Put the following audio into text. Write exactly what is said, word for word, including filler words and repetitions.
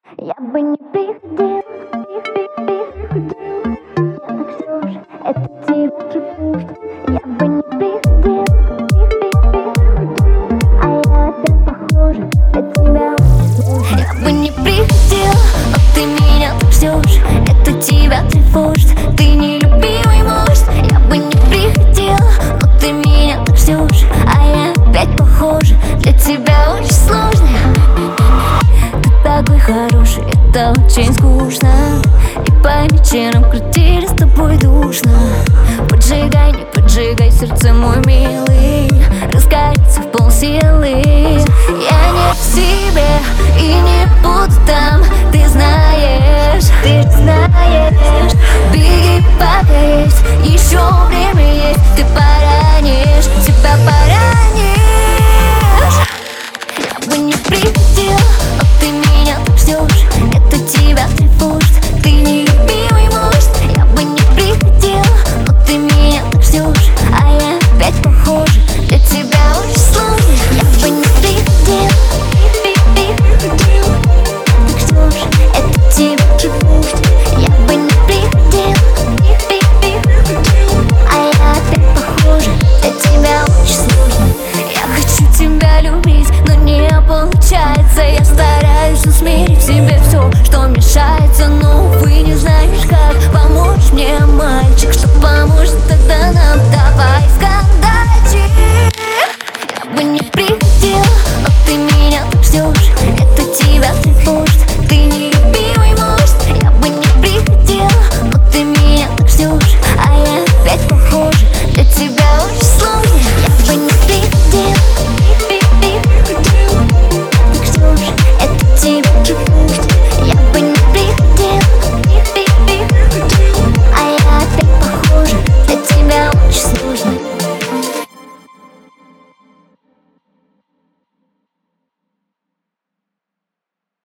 Я бы не приходил, приходил. Я так все же, это тебя тревожит. Я бы не приходил, приходил. А я опять похожа, для тебя очень сложно. Я бы не приходил, но ты меня так ждешь. Это тебя тревожит, ты нелюбимый муж. Я бы не приходил, но ты меня так ждешь. А я опять похожа, для тебя очень сложно. Такой хороший, это очень скучно. И по вечерам в квартире с тобой душно. Поджигай, не поджигай, сердце мой милый, разгорится в полсилы. Я не в себе и не буду